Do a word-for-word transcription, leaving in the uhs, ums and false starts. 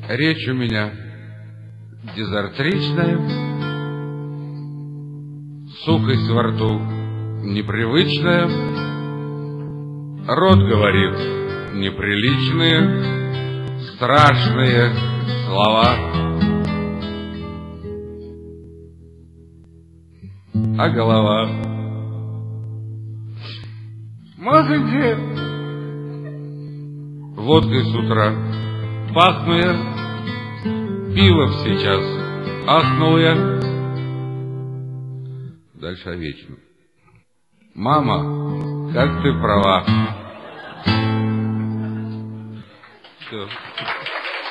Речь у меня дизартричная, сухость во рту непривычная, рот говорит неприличные, страшные слова. А голова? Можете водкой с утра пахну я, пиво сейчас ахнул я. Дальше о вечном. Мама, как ты права. Все.